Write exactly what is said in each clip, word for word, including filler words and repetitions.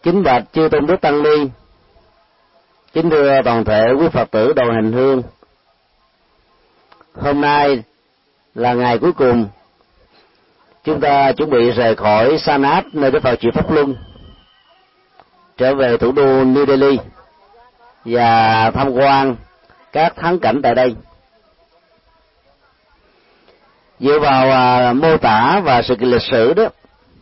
Kính bạch chư tôn đức tăng ni, kính thưa toàn thể quý Phật tử đoàn hành hương. Hôm nay là ngày cuối cùng, chúng ta chuẩn bị rời khỏi Sanat, nơi Đức Phật chịu pháp luân, trở về thủ đô New Delhi và tham quan các thắng cảnh tại đây. Dựa vào à, mô tả và sự kiện lịch sử đó,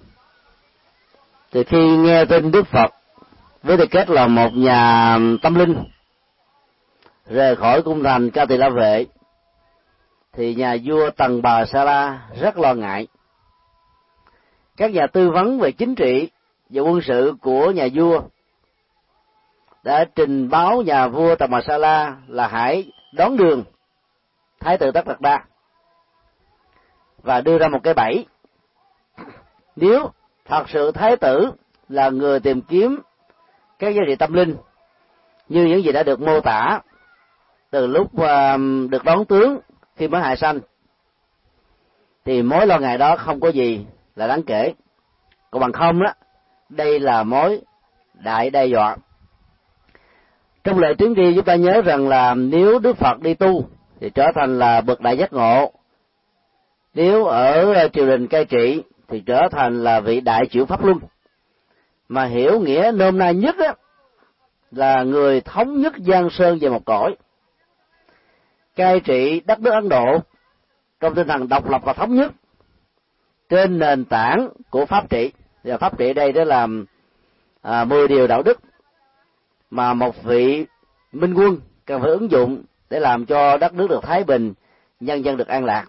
thì khi nghe tin Đức Phật với tư cách là một nhà tâm linh rời khỏi cung thành Ca Tỳ La Vệ, thì nhà vua Tần Bà Sa La rất lo ngại. Các nhà tư vấn về chính trị và quân sự của nhà vua đã trình báo nhà vua Tần Bà Sa La là hãy đón đường Thái tử Tất Đạt Đa và đưa ra một cái bẫy. Nếu thật sự Thái tử là người tìm kiếm các giá trị tâm linh như những gì đã được mô tả từ lúc uh, được đón tướng khi mới hạ sanh, thì mối lo ngại đó không có gì là đáng kể. Còn bằng không đó, đây là mối đại đe dọa. Trong lễ tiến tri chúng ta nhớ rằng là nếu Đức Phật đi tu thì trở thành là bậc đại giác ngộ, nếu ở triều đình cai trị thì trở thành là vị đại chịu pháp luân. Mà hiểu nghĩa nôm na nhất á, là người thống nhất giang sơn về một cõi, cai trị đất nước Ấn Độ trong tinh thần độc lập và thống nhất trên nền tảng của pháp trị. Và pháp trị đây đó là à, mười điều đạo đức mà một vị minh quân cần phải ứng dụng để làm cho đất nước được thái bình, nhân dân được an lạc.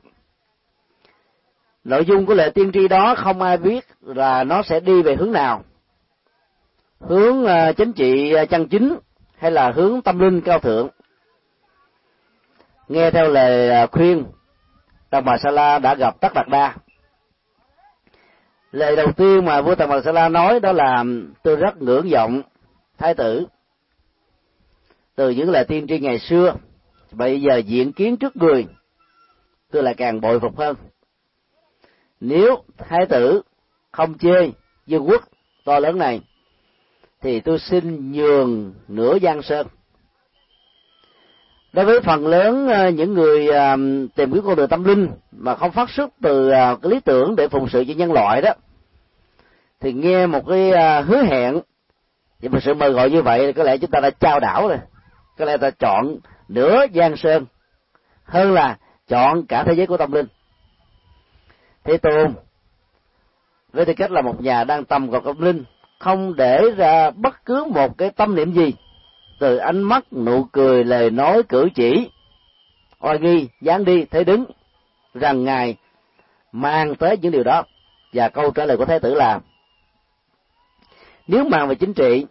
Nội dung của lễ tiên tri đó không ai biết là nó sẽ đi về hướng nào, hướng uh, chính trị uh, chân chính hay là hướng tâm linh cao thượng. Nghe theo lời uh, khuyên, Tần Bà Sa La đã gặp Tất Đạt Đa. Lời đầu tiên mà vua Tần Bà Sa La nói đó là: tôi rất ngưỡng vọng Thái tử. Từ những lời tiên tri ngày xưa, bây giờ diện kiến trước người, tôi lại càng bội phục hơn. Nếu Thái tử không chê vương quốc to lớn này, thì tôi xin nhường nửa giang sơn. Đối với phần lớn những người tìm kiếm con đường tâm linh mà không phát xuất từ cái lý tưởng để phụng sự cho nhân loại đó, thì nghe một cái hứa hẹn và một sự mời gọi như vậy, có lẽ chúng ta đã chao đảo rồi. Có lẽ ta chọn nửa giang sơn hơn là chọn cả thế giới của tâm linh. Thế Tôn với tư cách là một nhà đang tầm vào tâm linh, không để ra bất cứ một cái tâm niệm gì, từ ánh mắt, nụ cười, lời nói, cử chỉ, oai nghi, dáng đi, thế đứng, rằng Ngài mang tới những điều đó. Và câu trả lời của Thái tử là: nếu mang về chính trị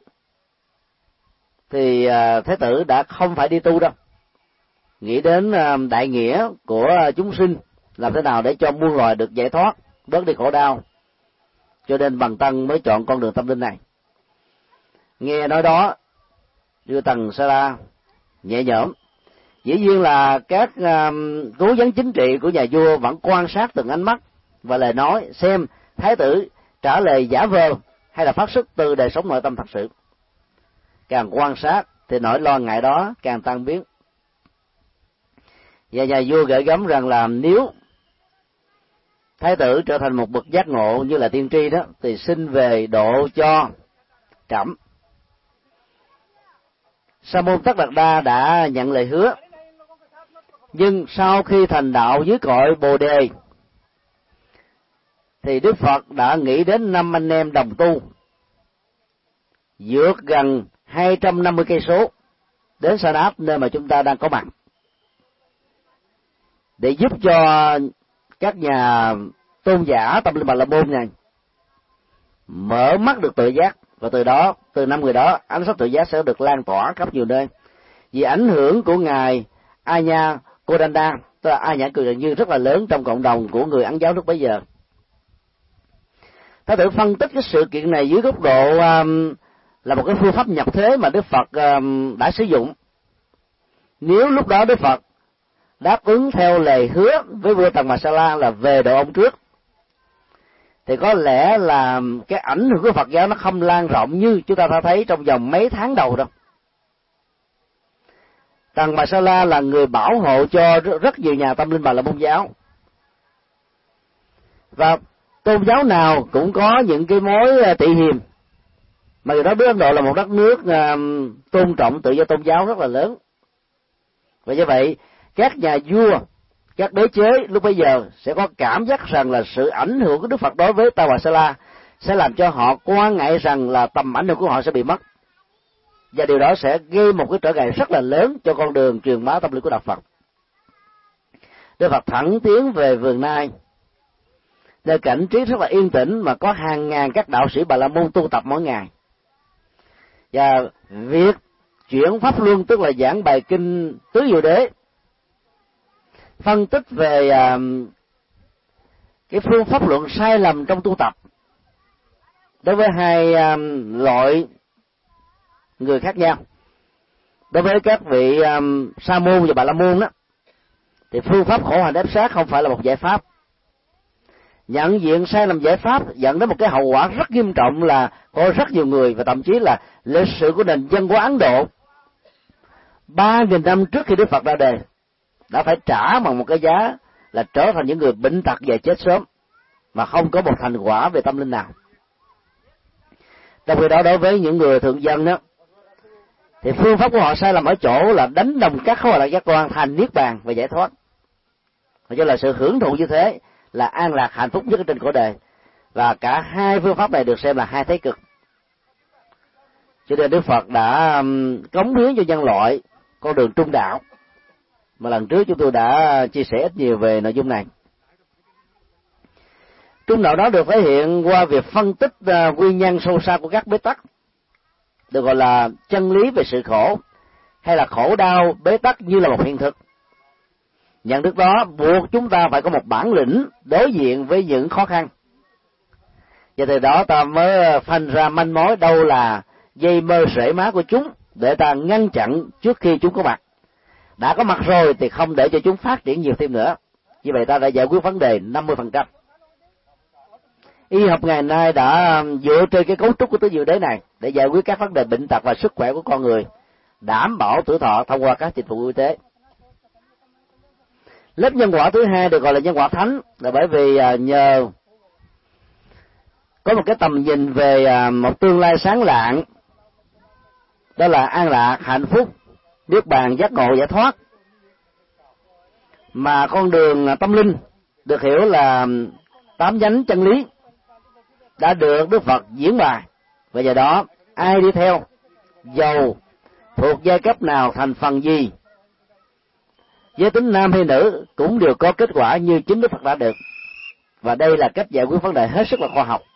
thì Thái tử đã không phải đi tu đâu, nghĩ đến đại nghĩa của chúng sinh, làm thế nào để cho muôn loài được giải thoát, bớt đi khổ đau, cho nên Bần Tăng mới chọn con đường tâm linh này. Nghe nói đó, vua Tần Sa La nhẹ nhõm. Dĩ nhiên là các um, cố vấn chính trị của nhà vua vẫn quan sát từng ánh mắt và lời nói, xem Thái tử trả lời giả vờ hay là phát xuất từ đời sống nội tâm thật sự. Càng quan sát thì nỗi lo ngại đó càng tăng biến. Và nhà vua gợi gắm rằng là nếu Thái tử trở thành một bậc giác ngộ như là tiên tri đó, thì xin về độ cho trẫm. Sa môn Tất Đạt Đa đã nhận lời hứa, nhưng sau khi thành đạo dưới cội Bồ Đề, thì Đức Phật đã nghĩ đến năm anh em đồng tu vượt gần hai trăm năm mươi cây số đến Sanat, nơi mà chúng ta đang có mặt, để giúp cho các nhà tôn giả tâm linh Bà La Môn này mở mắt được tự giác, và từ đó, từ năm người đó, ánh sáng tự giác sẽ được lan tỏa khắp nhiều nơi. Vì ảnh hưởng của ngài Anya Kodanda, tức là A Nhã Cừ Đàn Dương, rất là lớn trong cộng đồng của người Ấn giáo lúc bấy giờ. Thái tử phân tích cái sự kiện này dưới góc độ um, là một cái phương pháp nhập thế mà Đức Phật um, đã sử dụng. Nếu lúc đó Đức Phật đáp ứng theo lời hứa với vua Tần Bà Sa La là về độ ông trước, thì có lẽ là cái ảnh hưởng của Phật giáo nó không lan rộng như chúng ta đã thấy trong vòng mấy tháng đầu đâu. Tần Bà Sa La là người bảo hộ cho rất nhiều nhà tâm linh Bà La Môn giáo, và tôn giáo nào cũng có những cái mối tị hiềm, mà người đó biết Ấn Độ là một đất nước uh, tôn trọng tự do tôn giáo rất là lớn. Và như vậy các nhà vua, các đế chế lúc bây giờ sẽ có cảm giác rằng là sự ảnh hưởng của Đức Phật đối với Tần Bà Sa La sẽ làm cho họ quan ngại rằng là tầm ảnh hưởng của họ sẽ bị mất, và điều đó sẽ gây một cái trở ngại rất là lớn cho con đường truyền bá tâm linh của đạo Phật. Đức Phật thẳng tiến về vườn Nai, nơi cảnh trí rất là yên tĩnh mà có hàng ngàn các đạo sĩ Bà La Môn tu tập mỗi ngày. Và việc chuyển pháp luân, tức là giảng bài kinh Tứ Diệu Đế, phân tích về uh, cái phương pháp luận sai lầm trong tu tập đối với hai uh, loại người khác nhau. Đối với các vị um, Sa môn và Bà La Môn đó, thì phương pháp khổ hạnh ép sát không phải là một giải pháp. Nhận diện sai lầm giải pháp dẫn đến một cái hậu quả rất nghiêm trọng, là có rất nhiều người, và thậm chí là lịch sử của nền văn hóa Ấn Độ ba nghìn năm trước khi Đức Phật ra đời đã phải trả bằng một cái giá là trở thành những người bệnh tật và chết sớm, mà không có một thành quả về tâm linh nào. Trong khi đó, đối với những người thượng dân đó, thì phương pháp của họ sai lầm ở chỗ là đánh đồng các khối lạc giác quan thành niết bàn và giải thoát, và cho là sự hưởng thụ như thế là an lạc hạnh phúc nhất trên cõi đời. Và cả hai phương pháp này được xem là hai thế cực. Cho nên Đức Phật đã cống hiến cho nhân loại con đường trung đạo, mà lần trước chúng tôi đã chia sẻ ít nhiều về nội dung này. Trung đạo đó được thể hiện qua việc phân tích uh, nguyên nhân sâu xa của các bế tắc, được gọi là chân lý về sự khổ, hay là khổ đau bế tắc như là một hiện thực. Nhận thức đó buộc chúng ta phải có một bản lĩnh đối diện với những khó khăn, và từ đó ta mới phanh ra manh mối đâu là dây mơ rễ má của chúng, để ta ngăn chặn trước khi chúng có mặt. Đã có mặt rồi thì không để cho chúng phát triển nhiều thêm nữa. Như vậy ta đã giải quyết vấn đề năm mươi phần trăm. Y học ngày nay đã dựa trên cái cấu trúc của Tứ Diệu Đế này để giải quyết các vấn đề bệnh tật và sức khỏe của con người, đảm bảo tuổi thọ thông qua các dịch vụ y tế. Lớp nhân quả thứ hai được gọi là nhân quả thánh, là bởi vì nhờ có một cái tầm nhìn về một tương lai sáng lạng, đó là an lạc, hạnh phúc, niết bàn, giác ngộ, giải thoát, mà con đường tâm linh được hiểu là tám nhánh chân lý đã được Đức Phật diễn bài. Và do đó ai đi theo, dầu thuộc giai cấp nào, thành phần gì, giới tính nam hay nữ, cũng đều có kết quả như chính Đức Phật đã được. Và đây là cách giải quyết vấn đề hết sức là khoa học.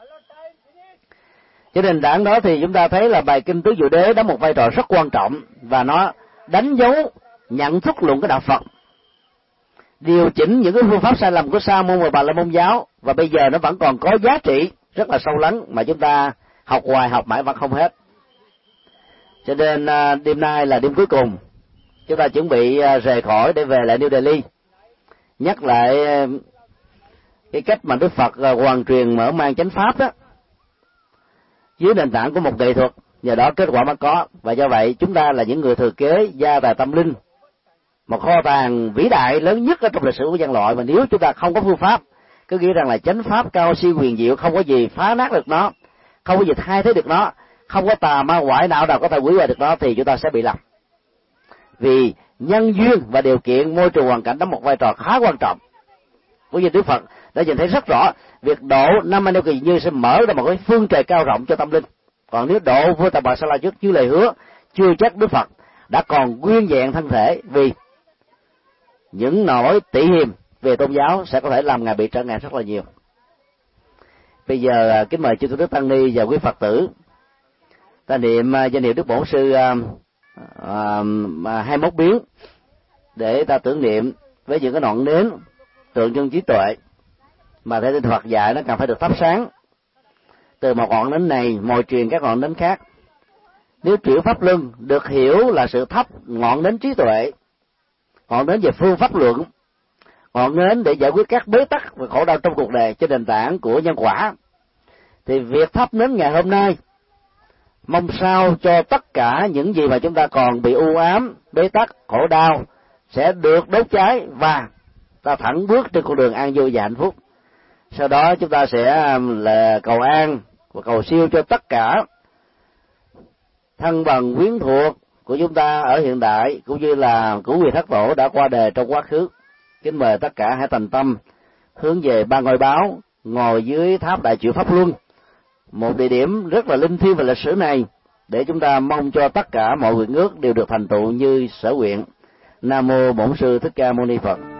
Trên nền tảng đó thì chúng ta thấy là bài kinh Tứ Diệu Đế đóng một vai trò rất quan trọng, và nó đánh dấu nhận thức luận của đạo Phật, điều chỉnh những cái phương pháp sai lầm của Sa môn và Bà La Môn giáo, và bây giờ nó vẫn còn có giá trị rất là sâu lắng mà chúng ta học hoài học mãi vẫn không hết. Cho nên đêm nay là đêm cuối cùng, chúng ta chuẩn bị rời khỏi để về lại New Delhi, nhắc lại cái cách mà Đức Phật hoàn truyền mở mang chánh pháp đó dưới nền tảng của một nghệ thuật, nhờ đó kết quả mới có. Và do vậy chúng ta là những người thừa kế gia tài tâm linh, một kho tàng vĩ đại lớn nhất ở trong lịch sử của nhân loại. Mà nếu chúng ta không có phương pháp, cứ nghĩ rằng là chánh pháp cao siêu huyền diệu, không có gì phá nát được nó, không có gì thay thế được nó, không có tà ma quái nào nào có thể hủy hoại được nó, thì chúng ta sẽ bị lầm. Vì nhân duyên và điều kiện, môi trường hoàn cảnh đóng một vai trò khá quan trọng. Bởi vì Đức Phật đã nhìn thấy rất rõ việc độ năm anh em kỳ như sẽ mở ra một cái phương trời cao rộng cho tâm linh. Còn nếu độ vua Tần Bà Sa La trước như lời hứa, chưa chắc Đức Phật đã còn nguyên vẹn thân thể, vì những nỗi tị hiềm về tôn giáo sẽ có thể làm ngài bị trở ngại rất là nhiều. Bây giờ kính mời chư tôn đức tăng ni và quý Phật tử ta niệm danh hiệu Đức Bổn Sư hai mươi mốt biến để ta tưởng niệm với những cái ngọn nến tượng trưng trí tuệ mà theo Phật dạy nó cần phải được thắp sáng. Từ một ngọn nến này mồi truyền các ngọn nến khác. Nếu chuyển pháp luân được hiểu là sự thắp ngọn nến trí tuệ, ngọn nến về phương pháp luận, ngọn nến để giải quyết các bế tắc và khổ đau trong cuộc đời trên nền tảng của nhân quả, thì việc thắp nến ngày hôm nay mong sao cho tất cả những gì mà chúng ta còn bị u ám, bế tắc, khổ đau sẽ được đốt cháy và ta thẳng bước trên con đường an vui và hạnh phúc. Sau đó chúng ta sẽ là cầu an và cầu siêu cho tất cả thân bằng quyến thuộc của chúng ta ở hiện đại, cũng như là của vị thất tổ đã qua đời trong quá khứ. Kính mời tất cả hãy thành tâm hướng về ba ngôi báo, ngồi dưới tháp đại chuyển pháp luân, một địa điểm rất là linh thiêng và lịch sử này, để chúng ta mong cho tất cả mọi nguyện ước đều được thành tựu như sở nguyện. Nam mô Bổn Sư Thích Ca Mâu Ni Phật.